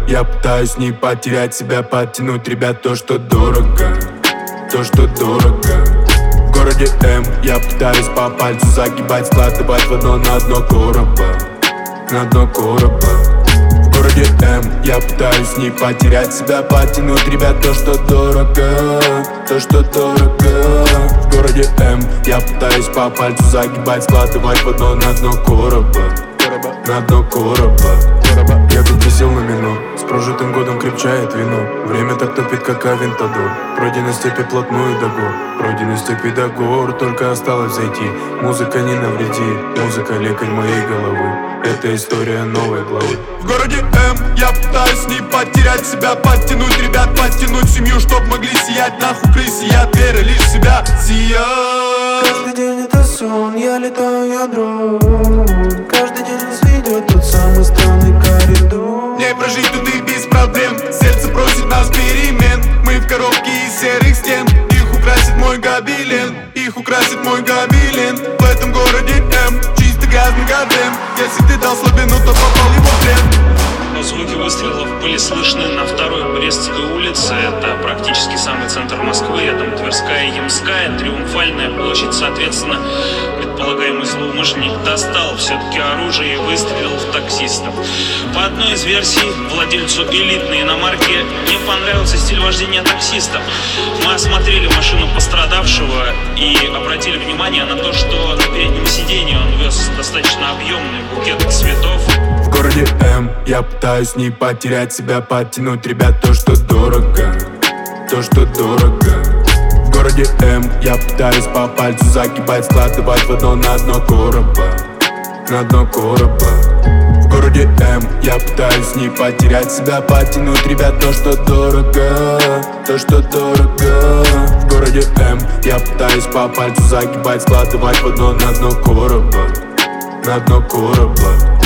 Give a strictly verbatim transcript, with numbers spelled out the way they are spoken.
Я пытаюсь не потерять себя, подтянуть, ребят, то, что дорого, то, что дорого. В городе М я пытаюсь по пальцу загибать, складывать в одно на дно короба, на дно короба. В городе М я пытаюсь не потерять себя, подтянуть, ребят, то, что дорого, то, что дорого. В городе М я пытаюсь по пальцу загибать, складывать в одно на дно короба, на дно короба. Я тут присел на мину, с прожитым годом крепчает вино. Время так топит, как авентадор. Пройдены степи плотную до гор, пройдены степи до гор. Только осталось зайти, музыка не навреди. Музыка лекарь моей головы, это история новой главы. В городе М я пытаюсь не потерять себя, подтянуть, ребят, подтянуть семью, чтоб могли сиять. Нахуй крысы, я верю лишь в себя сиять. Каждый день это сон, я летаю, я дрон. Каждый день нас ведет тот самый странный коридор. Мне прожить тут и без проблем, сердце просит нас перемен. Мы в коробке из серых стен, их украсит мой гобелен, их украсит мой гобелен. В этом городе М чисто грязный гадем. Если ты дал слабину, то попал его в плен. Звуки выстрелов были слышны на второй Брестской улице. Это практически самый центр Москвы. Рядом Тверская, Ямская, Триумфальная площадь. Соответственно, предполагаемый злоумышленник достал все-таки оружие и выстрелил в таксистов. По одной из версий, владельцу элитной иномарки не понравился стиль вождения таксистов. Мы осмотрели машину пострадавшего и обратили внимание на то, что на переднем сиденье он вез достаточно объемный букет цветов. В городе М я пытаюсь не потерять себя, подтянуть, ребят, то, что дорого, то, что дорого. В городе М я пытаюсь по пальцу загибать, складывать в одно на дно короба, на дно короба. В городе М я пытаюсь не потерять себя, подтянуть, ребят, то, что дорого, то, что дорого. В городе М я пытаюсь по пальцу загибать, складывать в одно на дно короба, на дно короба.